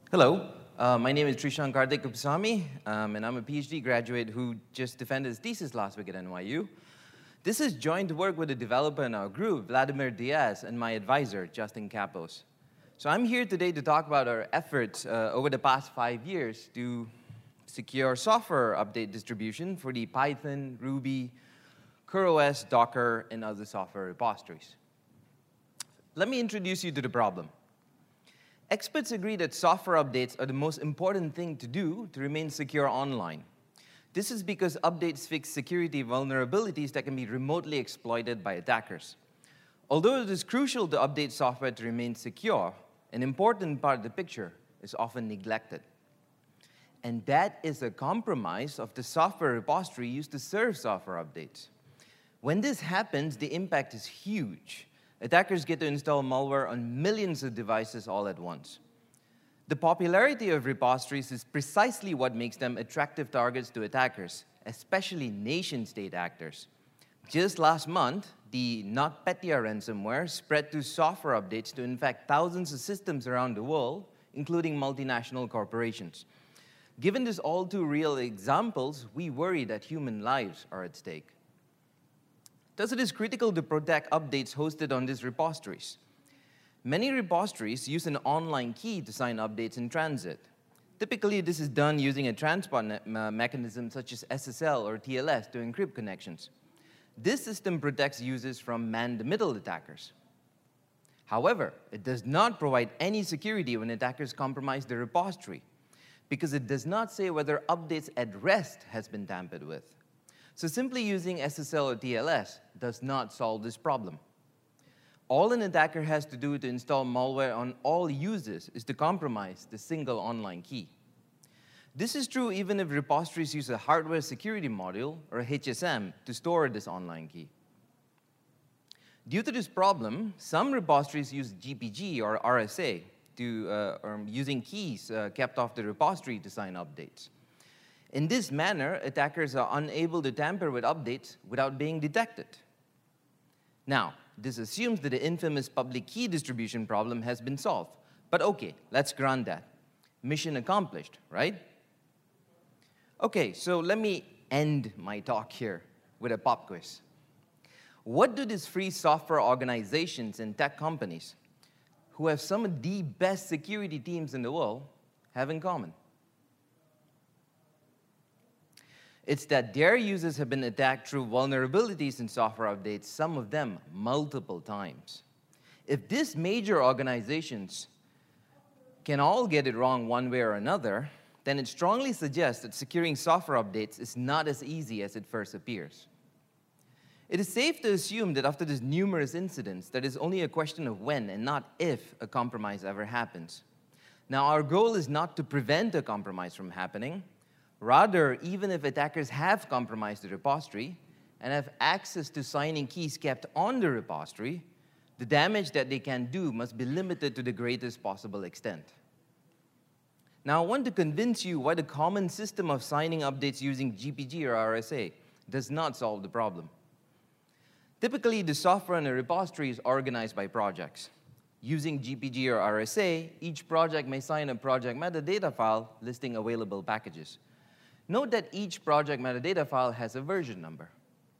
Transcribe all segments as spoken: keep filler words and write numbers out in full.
Hello, uh, my name is Trishan Karthik Kupasamy, um, and I'm a PhD graduate who just defended his thesis last week at N Y U. This is joint work with a developer in our group, Vladimir Diaz, and my advisor, Justin Kapos. So I'm here today to talk about our efforts uh, over the past five years to secure software update distribution for the Python, Ruby, CoreOS, Docker, and other software repositories. Let me introduce you to the problem. Experts agree that software updates are the most important thing to do to remain secure online. This is because updates fix security vulnerabilities that can be remotely exploited by attackers. Although it is crucial to update software to remain secure, an important part of the picture is often neglected. And that is a compromise of the software repository used to serve software updates. When this happens, the impact is huge. Attackers get to install malware on millions of devices all at once. The popularity of repositories is precisely what makes them attractive targets to attackers, especially nation-state actors. Just last month, the NotPetya ransomware spread to software updates to infect thousands of systems around the world, including multinational corporations. Given these all-too-real examples, we worry that human lives are at stake. Thus, it is critical to protect updates hosted on these repositories. Many repositories use an online key to sign updates in transit. Typically, this is done using a transport me mechanism such as S S L or T L S to encrypt connections. This system protects users from man-in-the-middle attackers. However, it does not provide any security when attackers compromise the repository, because it does not say whether updates at rest has been tampered with. So simply using S S L or T L S does not solve this problem. All an attacker has to do to install malware on all users is to compromise the single online key. This is true even if repositories use a hardware security module, or a H S M, to store this online key. Due to this problem, some repositories use G P G or R S A, to, uh, or using keys uh, kept off the repository to sign updates. In this manner, attackers are unable to tamper with updates without being detected. Now, this assumes that the infamous public key distribution problem has been solved. But okay, let's grant that. Mission accomplished, right? Okay, so let me end my talk here with a pop quiz. What do these free software organizations and tech companies, who have some of the best security teams in the world, have in common? It's that their users have been attacked through vulnerabilities in software updates, some of them multiple times. If these major organizations can all get it wrong one way or another, then it strongly suggests that securing software updates is not as easy as it first appears. It is safe to assume that after these numerous incidents, that it is only a question of when and not if a compromise ever happens. Now, our goal is not to prevent a compromise from happening. Rather, even if attackers have compromised the repository and have access to signing keys kept on the repository, the damage that they can do must be limited to the greatest possible extent. Now, I want to convince you why the common system of signing updates using G P G or R S A does not solve the problem. Typically, the software in a repository is organized by projects. Using G P G or R S A, each project may sign a project metadata file listing available packages. Note that each project metadata file has a version number.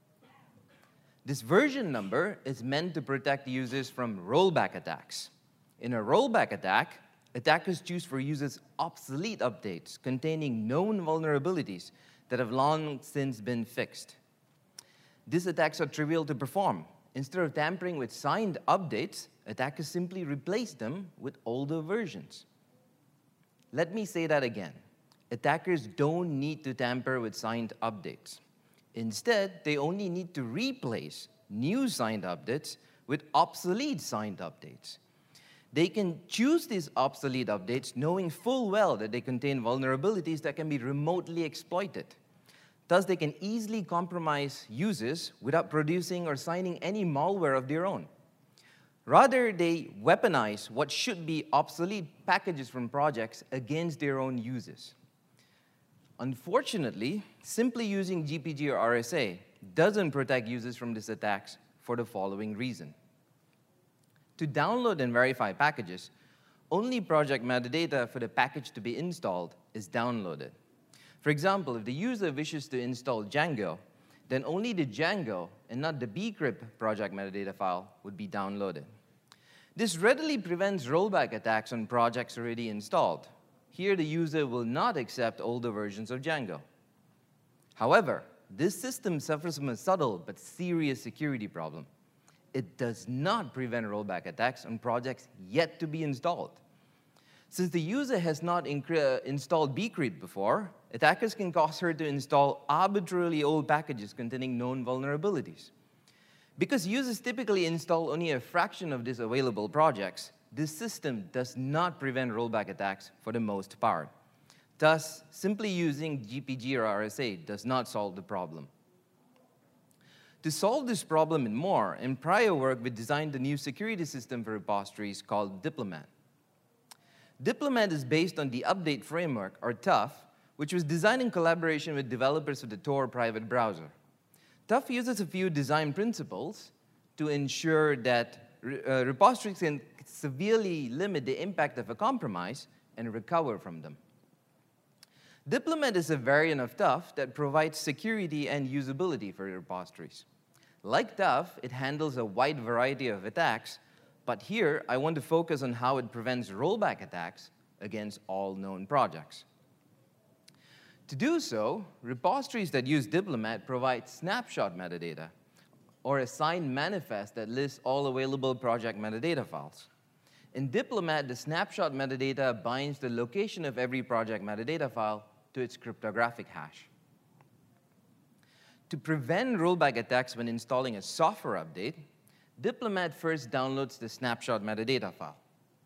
This version number is meant to protect users from rollback attacks. In a rollback attack, attackers choose for users obsolete updates containing known vulnerabilities that have long since been fixed. These attacks are trivial to perform. Instead of tampering with signed updates, attackers simply replace them with older versions. Let me say that again. Attackers don't need to tamper with signed updates. Instead, they only need to replace new signed updates with obsolete signed updates. They can choose these obsolete updates knowing full well that they contain vulnerabilities that can be remotely exploited. Thus, they can easily compromise users without producing or signing any malware of their own. Rather, they weaponize what should be obsolete packages from projects against their own users. Unfortunately, simply using G P G or R S A doesn't protect users from these attacks for the following reason. To download and verify packages, only project metadata for the package to be installed is downloaded. For example, if the user wishes to install Django, then only the Django and not the bcrypt project metadata file would be downloaded. This readily prevents rollback attacks on projects already installed. Here, the user will not accept older versions of Django. However, this system suffers from a subtle but serious security problem. It does not prevent rollback attacks on projects yet to be installed. Since the user has not installed bcrypt before, attackers can cause her to install arbitrarily old packages containing known vulnerabilities. Because users typically install only a fraction of these available projects, this system does not prevent rollback attacks for the most part. Thus, simply using G P G or R S A does not solve the problem. To solve this problem and more, in prior work, we designed a new security system for repositories called Diplomat. Diplomat is based on the Update Framework, or T U F, which was designed in collaboration with developers of the Tor private browser. T U F uses a few design principles to ensure that uh, repositories can severely limit the impact of a compromise and recover from them. Diplomat is a variant of T U F that provides security and usability for repositories. Like T U F, it handles a wide variety of attacks, but here I want to focus on how it prevents rollback attacks against all known projects. To do so, repositories that use Diplomat provide snapshot metadata, or a signed manifest that lists all available project metadata files. In Diplomat, the snapshot metadata binds the location of every project metadata file to its cryptographic hash. To prevent rollback attacks when installing a software update, Diplomat first downloads the snapshot metadata file.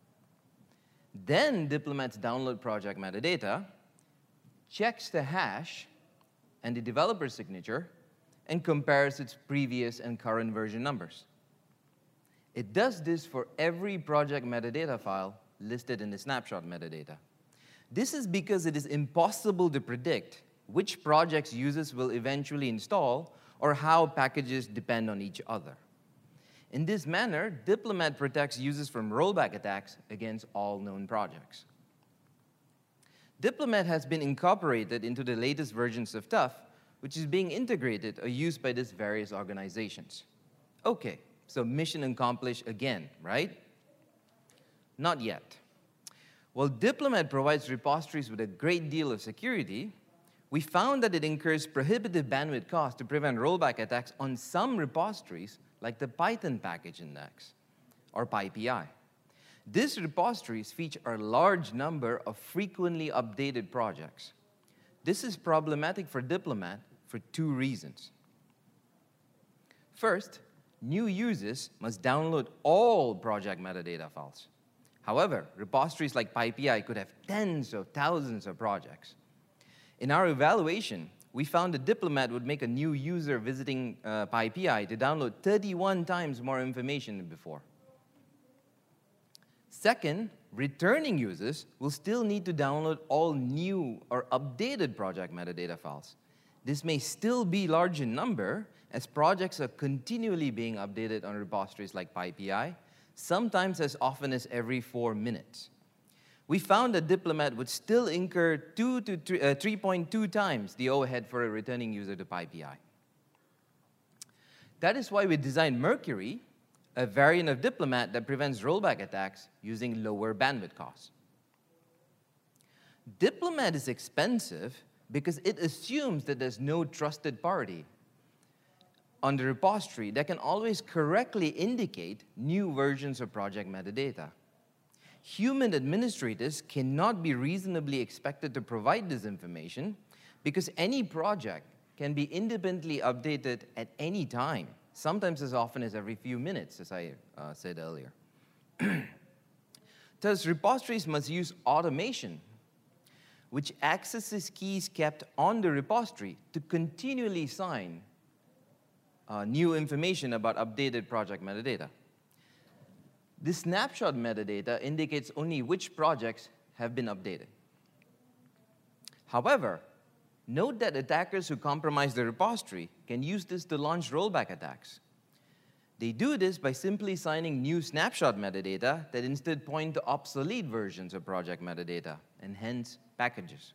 Then Diplomat's download project metadata, checks the hash and the developer signature, and compares its previous and current version numbers. It does this for every project metadata file listed in the snapshot metadata. This is because it is impossible to predict which projects users will eventually install or how packages depend on each other. In this manner, Diplomat protects users from rollback attacks against all known projects. Diplomat has been incorporated into the latest versions of T U F, which is being integrated or used by these various organizations. Okay, so mission accomplished again, right? Not yet. While Diplomat provides repositories with a great deal of security, we found that it incurs prohibitive bandwidth costs to prevent rollback attacks on some repositories, like the Python package index, or PyPI. These repositories feature a large number of frequently updated projects. This is problematic for Diplomat for two reasons. First, new users must download all project metadata files. However, repositories like PyPI could have tens of thousands of projects. In our evaluation, we found that Diplomat would make a new user visiting uh, PyPI to download thirty-one times more information than before. Second, returning users will still need to download all new or updated project metadata files. This may still be large in number, as projects are continually being updated on repositories like PyPI, sometimes as often as every four minutes. We found that Diplomat would still incur two to three point two times the overhead for a returning user to PyPI. That is why we designed Mercury, a variant of Diplomat that prevents rollback attacks using lower bandwidth costs. Diplomat is expensive because it assumes that there's no trusted party on the repository that can always correctly indicate new versions of project metadata. Human administrators cannot be reasonably expected to provide this information because any project can be independently updated at any time, sometimes as often as every few minutes, as I uh, said earlier. Thus, repositories must use automation, which accesses keys kept on the repository to continually sign uh, new information about updated project metadata. This snapshot metadata indicates only which projects have been updated. However, note that attackers who compromise the repository can use this to launch rollback attacks. They do this by simply signing new snapshot metadata that instead point to obsolete versions of project metadata, and hence packages.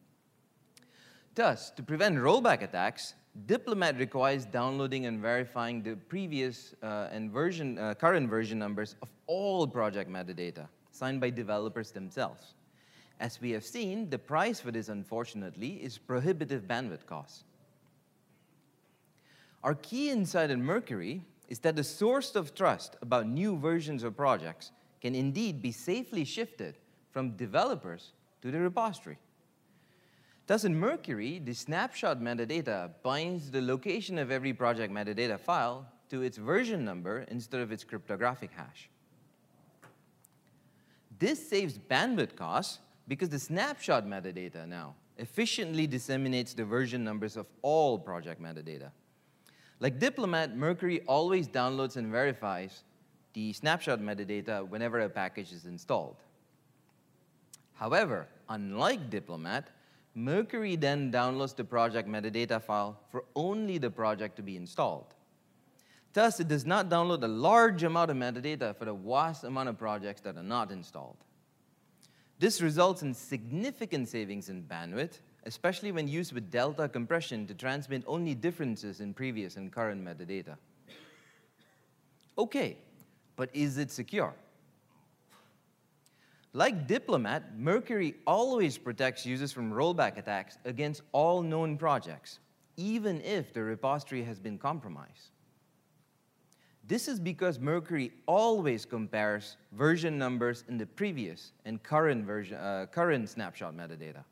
Thus, to prevent rollback attacks, Diplomat requires downloading and verifying the previous uh, and version, uh, current version numbers of all project metadata, signed by developers themselves. As we have seen, the price for this, unfortunately, is prohibitive bandwidth costs. Our key insight in Mercury is that the source of trust about new versions of projects can indeed be safely shifted from developers to the repository. Thus, in Mercury, the snapshot metadata binds the location of every project metadata file to its version number instead of its cryptographic hash. This saves bandwidth costs because the snapshot metadata now efficiently disseminates the version numbers of all project metadata. Like Diplomat, Mercury always downloads and verifies the snapshot metadata whenever a package is installed. However, unlike Diplomat, Mercury then downloads the project metadata file for only the project to be installed. Thus, it does not download a large amount of metadata for the vast amount of projects that are not installed. This results in significant savings in bandwidth, especially when used with delta compression to transmit only differences in previous and current metadata. Okay, but is it secure? Like Diplomat, Mercury always protects users from rollback attacks against all known projects, even if the repository has been compromised. This is because Mercury always compares version numbers in the previous and current, version, uh, current snapshot metadata.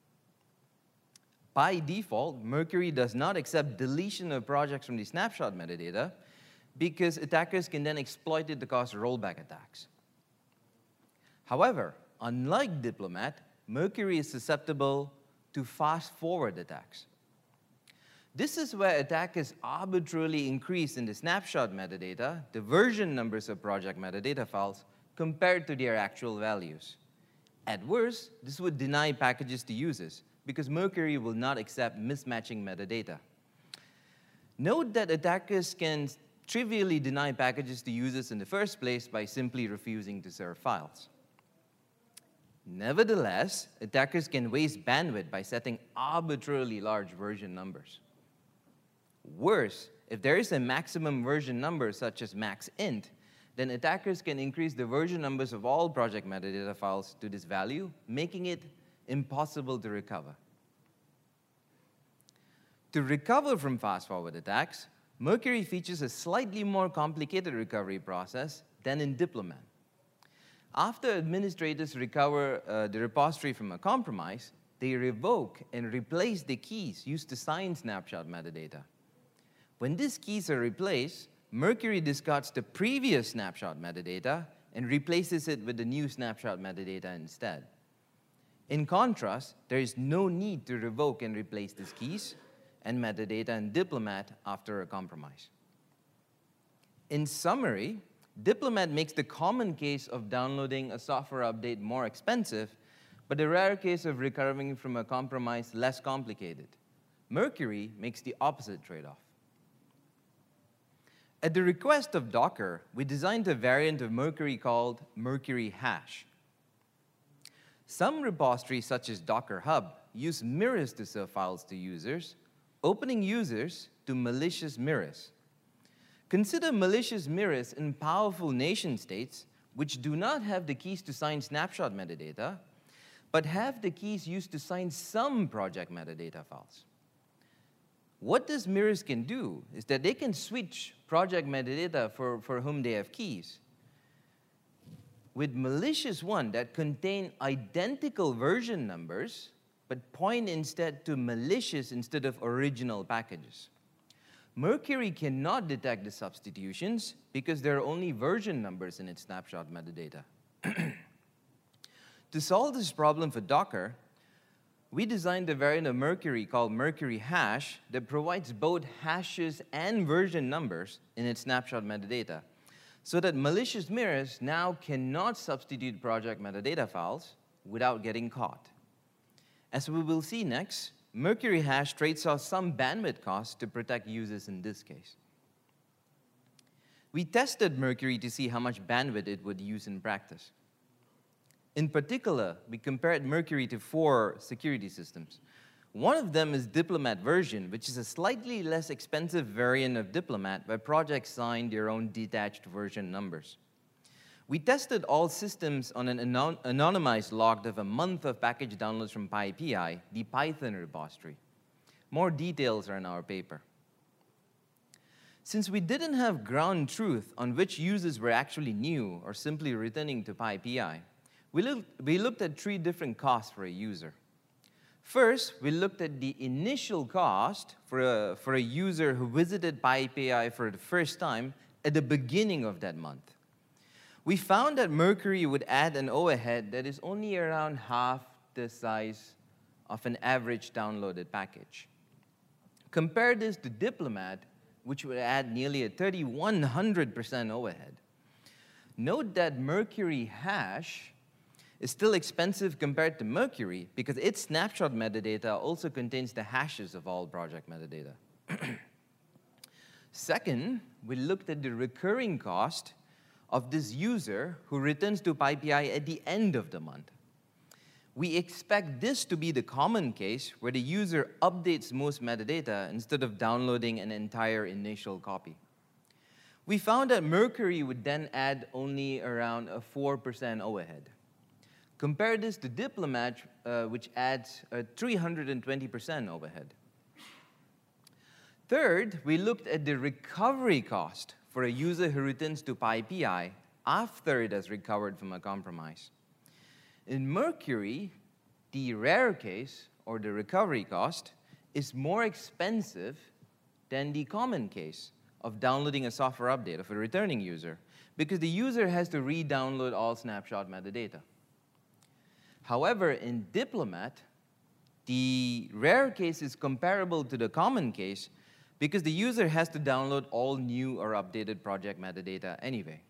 By default, Mercury does not accept deletion of projects from the snapshot metadata because attackers can then exploit it to cause rollback attacks. However, unlike Diplomat, Mercury is susceptible to fast-forward attacks. This is where attackers arbitrarily increase in the snapshot metadata the version numbers of project metadata files compared to their actual values. At worst, this would deny packages to users because Mercury will not accept mismatching metadata. Note that attackers can trivially deny packages to users in the first place by simply refusing to serve files. Nevertheless, attackers can waste bandwidth by setting arbitrarily large version numbers. Worse, if there is a maximum version number such as maxint, then attackers can increase the version numbers of all project metadata files to this value, making it impossible to recover. To recover from fast-forward attacks, Mercury features a slightly more complicated recovery process than in Diplomat. After administrators recover uh, the repository from a compromise, they revoke and replace the keys used to sign snapshot metadata. When these keys are replaced, Mercury discards the previous snapshot metadata and replaces it with the new snapshot metadata instead. In contrast, there is no need to revoke and replace these keys and metadata in Diplomat after a compromise. In summary, Diplomat makes the common case of downloading a software update more expensive, but the rare case of recovering from a compromise less complicated. Mercury makes the opposite trade-off. At the request of Docker, we designed a variant of Mercury called Mercury Hash. Some repositories, such as Docker Hub, use mirrors to serve files to users, opening users to malicious mirrors. Consider malicious mirrors in powerful nation-states which do not have the keys to sign snapshot metadata, but have the keys used to sign some project metadata files. What these mirrors can do is that they can switch project metadata for, for whom they have keys with malicious ones that contain identical version numbers, but point instead to malicious instead of original packages. Mercury cannot detect the substitutions because there are only version numbers in its snapshot metadata. To solve this problem for Docker, we designed a variant of Mercury called Mercury Hash that provides both hashes and version numbers in its snapshot metadata, so that malicious mirrors now cannot substitute project metadata files without getting caught. As we will see next, Mercury Hash trades off some bandwidth costs to protect users in this case. We tested Mercury to see how much bandwidth it would use in practice. In particular, we compared Mercury to four security systems. One of them is Diplomat version, which is a slightly less expensive variant of Diplomat where projects sign their own detached version numbers. We tested all systems on an anon anonymized log of a month of package downloads from PyPI, the Python repository. More details are in our paper. Since we didn't have ground truth on which users were actually new or simply returning to PyPI, we, look, we looked at three different costs for a user. First, we looked at the initial cost for a, for a user who visited PyPI for the first time at the beginning of that month. We found that Mercury would add an overhead that is only around half the size of an average downloaded package. Compare this to Diplomat, which would add nearly a three thousand one hundred percent overhead. Note that Mercury hash is still expensive compared to Mercury because its snapshot metadata also contains the hashes of all project metadata. Second, we looked at the recurring cost of this user who returns to PyPI at the end of the month. We expect this to be the common case where the user updates most metadata instead of downloading an entire initial copy. We found that Mercury would then add only around a four percent overhead. Compare this to Diplomat, uh, which adds a three hundred twenty percent overhead. Third, we looked at the recovery cost for a user who returns to PyPI after it has recovered from a compromise. In Mercury, the rare case, or the recovery cost, is more expensive than the common case of downloading a software update of a returning user, because the user has to re-download all snapshot metadata. However, in Diplomat, the rare case is comparable to the common case because the user has to download all new or updated project metadata anyway.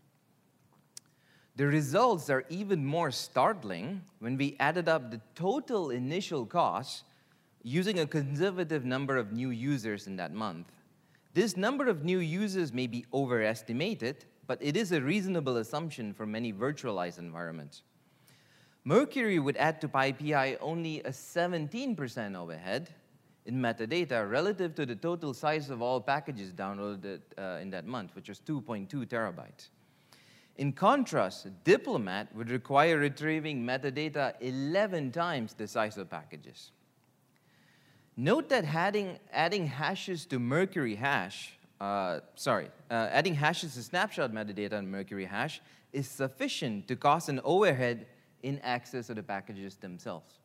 The results are even more startling when we added up the total initial costs using a conservative number of new users in that month. This number of new users may be overestimated, but it is a reasonable assumption for many virtualized environments. Mercury would add to PyPI only a seventeen percent overhead in metadata relative to the total size of all packages downloaded uh, in that month, which was two point two terabytes. In contrast, Diplomat would require retrieving metadata eleven times the size of packages. Note that adding, adding hashes to Mercury hash, uh, sorry, uh, adding hashes to snapshot metadata in Mercury hash is sufficient to cost an overhead in access of the packages themselves.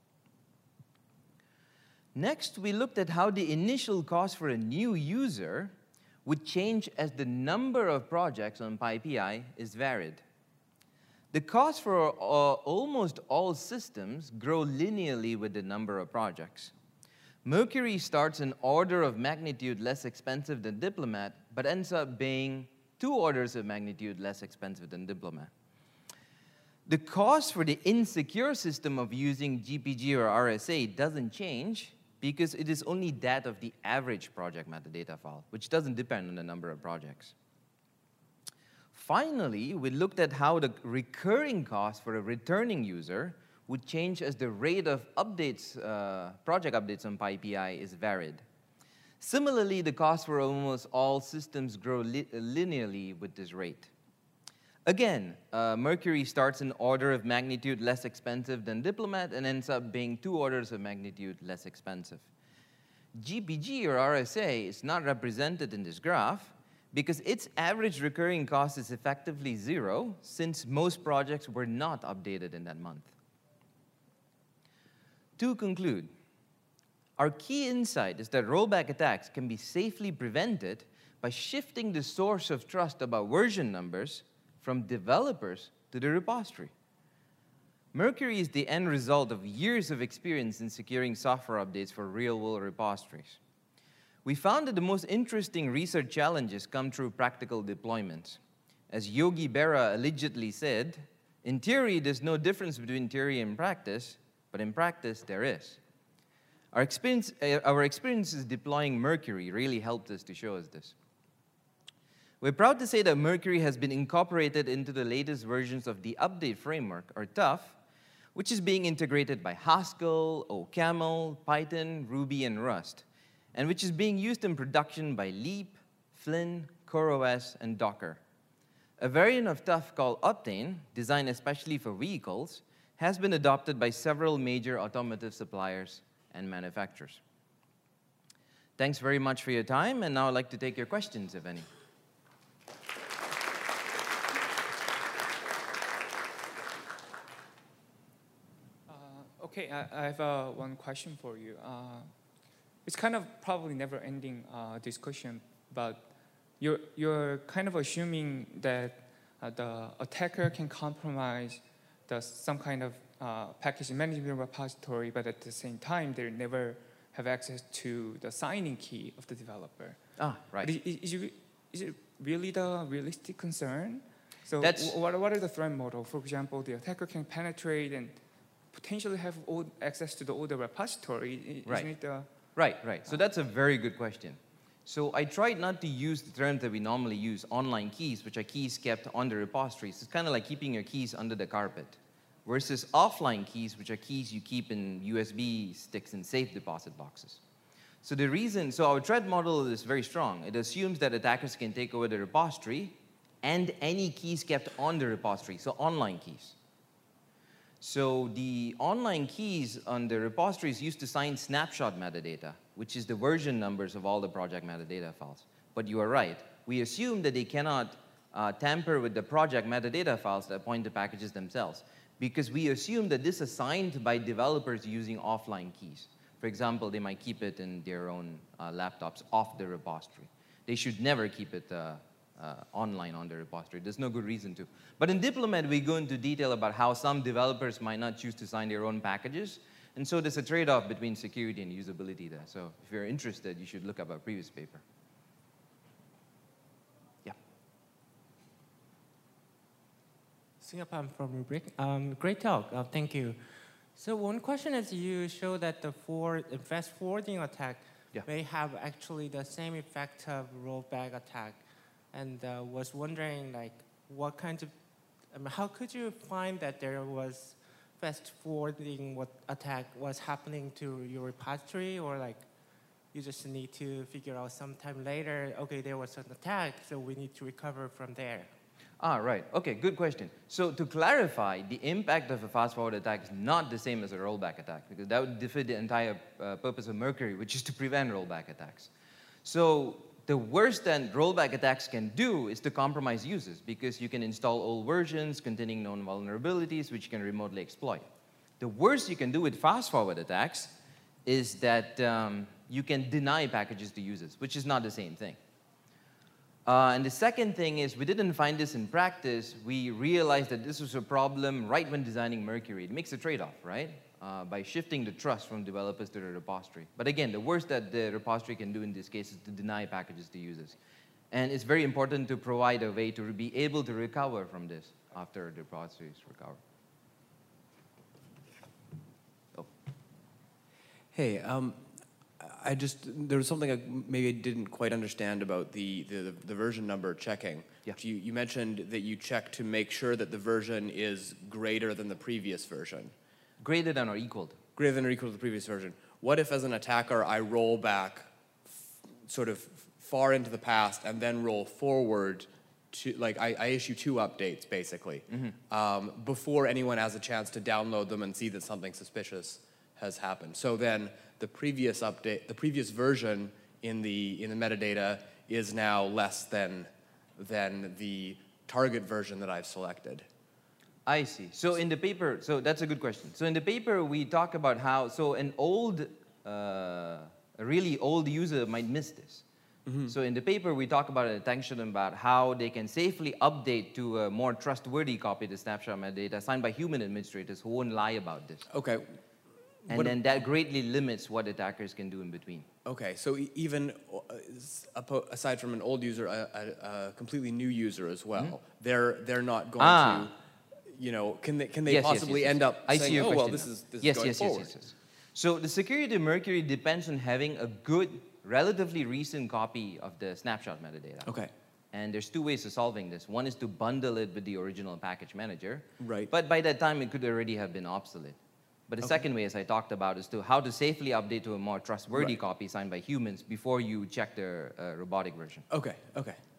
Next, we looked at how the initial cost for a new user would change as the number of projects on PyPI is varied. The cost for uh, almost all systems grow linearly with the number of projects. Mercury starts an order of magnitude less expensive than Diplomat, but ends up being two orders of magnitude less expensive than Diplomat. The cost for the insecure system of using G P G or R S A doesn't change because it is only that of the average project metadata file, which doesn't depend on the number of projects. Finally, we looked at how the recurring cost for a returning user would change as the rate of updates, uh, project updates on PyPI is varied. Similarly, the cost for almost all systems grow li linearly with this rate. Again, uh, Mercury starts an order of magnitude less expensive than Diplomat and ends up being two orders of magnitude less expensive. G P G or R S A is not represented in this graph because its average recurring cost is effectively zero since most projects were not updated in that month. To conclude, our key insight is that rollback attacks can be safely prevented by shifting the source of trust about version numbers from developers to the repository. Mercury is the end result of years of experience in securing software updates for real-world repositories. We found that the most interesting research challenges come through practical deployments. As Yogi Berra allegedly said, in theory, there's no difference between theory and practice, but in practice, there is. Our experience, uh, our experiences deploying Mercury really helped us to show us this. We're proud to say that Mercury has been incorporated into the latest versions of the Update Framework, or T U F, which is being integrated by Haskell, OCaml, Python, Ruby, and Rust, and which is being used in production by Leap, Flynn, CoreOS, and Docker. A variant of T U F called Optane, designed especially for vehicles, has been adopted by several major automotive suppliers and manufacturers. Thanks very much for your time, and now I'd like to take your questions, if any. Okay, I, I have uh, one question for you. Uh, it's kind of probably never-ending uh, discussion, but you're, you're kind of assuming that uh, the attacker can compromise the, some kind of uh, package management repository, but at the same time, they never have access to the signing key of the developer. Ah, right. Is, is, it, is it really the realistic concern? So That's what, what are the threat model? For example, the attacker can penetrate and potentially have all access to the older repository. Right. Isn't it the, Right, right. So that's a very good question. So I tried not to use the term that we normally use, online keys, which are keys kept on the repositories. It's kind of like keeping your keys under the carpet, versus offline keys, which are keys you keep in U S B sticks and safe deposit boxes. So the reason, so our threat model is very strong. It assumes that attackers can take over the repository and any keys kept on the repository, so online keys. So the online keys on the repositories used to sign snapshot metadata, which is the version numbers of all the project metadata files. But you are right. We assume that they cannot uh, tamper with the project metadata files that point to packages themselves, because we assume that this is signed by developers using offline keys. For example, they might keep it in their own uh, laptops off the repository. They should never keep it uh, Uh, online on the repository. There's no good reason to. But in Diplomat, we go into detail about how some developers might not choose to sign their own packages. And so there's a trade-off between security and usability there. So if you're interested, you should look up our previous paper. Yeah. Singapore from Rubrik. Um, great talk. Uh, thank you. So one question is, you show that the, for, the fast forwarding attack yeah. may have actually the same effect of rollback attack. And uh, was wondering, like, what kinds of, I mean, how could you find that there was fast forwarding what attack was happening to your repository, or like, you just need to figure out sometime later, okay, there was an attack, so we need to recover from there? Ah, right. Okay, good question. So to clarify, the impact of a fast forward attack is not the same as a rollback attack, because that would defeat the entire uh, purpose of Mercury, which is to prevent rollback attacks. So the worst that rollback attacks can do is to compromise users, because you can install old versions containing known vulnerabilities which you can remotely exploit. The worst you can do with fast-forward attacks is that um, you can deny packages to users, which is not the same thing. Uh, and the second thing is, we didn't find this in practice. We realized that this was a problem right when designing Mercury. It makes a trade-off, right? Uh, by shifting the trust from developers to the repository. But again, the worst that the repository can do in this case is to deny packages to users. And it's very important to provide a way to be able to recover from this after the repository is recovered. Oh. Hey, um, I just, there was something I maybe didn't quite understand about the, the, the version number checking. Yeah. You, you mentioned that you check to make sure that the version is greater than the previous version. Greater than or equal to. Greater than or equal to the previous version. What if, as an attacker, I roll back sort of far into the past and then roll forward to, like, I, I issue two updates, basically, mm-hmm. um, before anyone has a chance to download them and see that something suspicious has happened. So then the previous update, the previous version in the, in the metadata is now less than, than the target version that I've selected. I see. So in the paper, so that's a good question. So in the paper, we talk about how, so an old, uh, a really old user might miss this. Mm-hmm. So in the paper, we talk about an attention about how they can safely update to a more trustworthy copy of the snapshot metadata signed by human administrators who won't lie about this. Okay. And what then that greatly limits what attackers can do in between. Okay, so even uh, aside from an old user, a, a, a completely new user as well, mm-hmm. they're, they're not going ah. to, you know, can they, can they yes, possibly yes, yes, end yes. up I saying, see your oh, question well, now. this is, this yes, is going yes, forward? Yes, yes, yes. So the security of Mercury depends on having a good, relatively recent copy of the snapshot metadata. Okay. And there's two ways of solving this. One is to bundle it with the original package manager. Right. But by that time, it could already have been obsolete. But the Okay. second way, as I talked about, is to how to safely update to a more trustworthy Right. copy signed by humans before you check the uh, robotic version. Okay, okay.